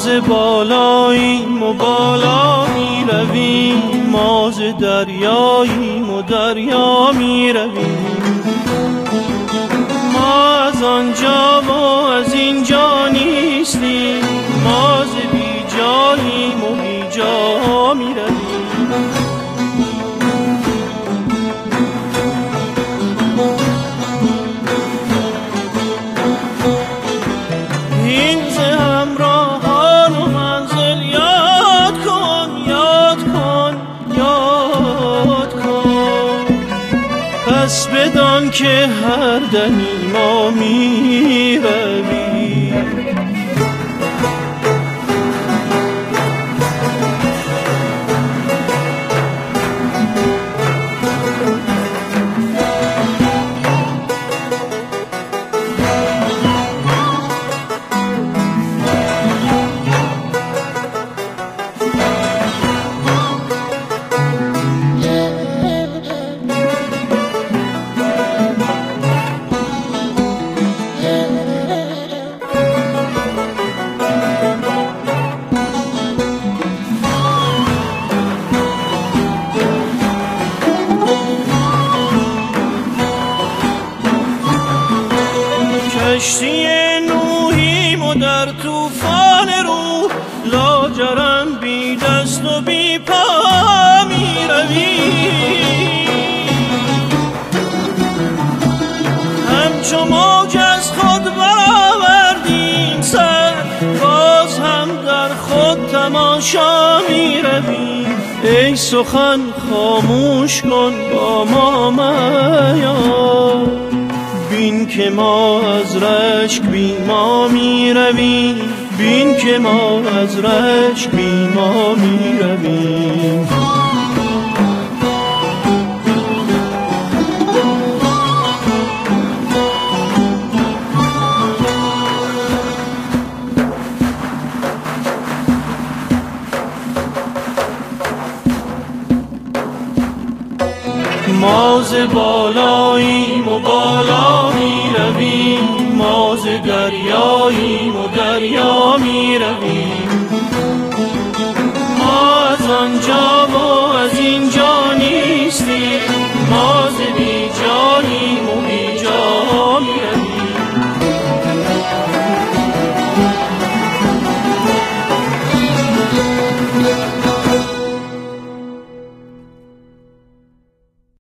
ز بالاییم و بالا می رویم، ما ز دریاییم و دریا می رویم. ما از آنجا و از اینجا نیستیم، ما ز بی جاییم و بی جا می رویم. پس بدان که هر دمی ما می رویم. کشتی نوحیم و در طوفان روح، لاجرم بی دست و بی پا می رویم. همچو موج از خود برآوردیم سر، باز هم در خود تماشا می رویم. ای سخن خاموش کن با ما میا، بین که ما از رشک بی ما می رویم، بین که ما از رشک بی ما می رویم. ما ز بالاییم و بالا می رویم، ما ز دریاییم و دریا می رویم.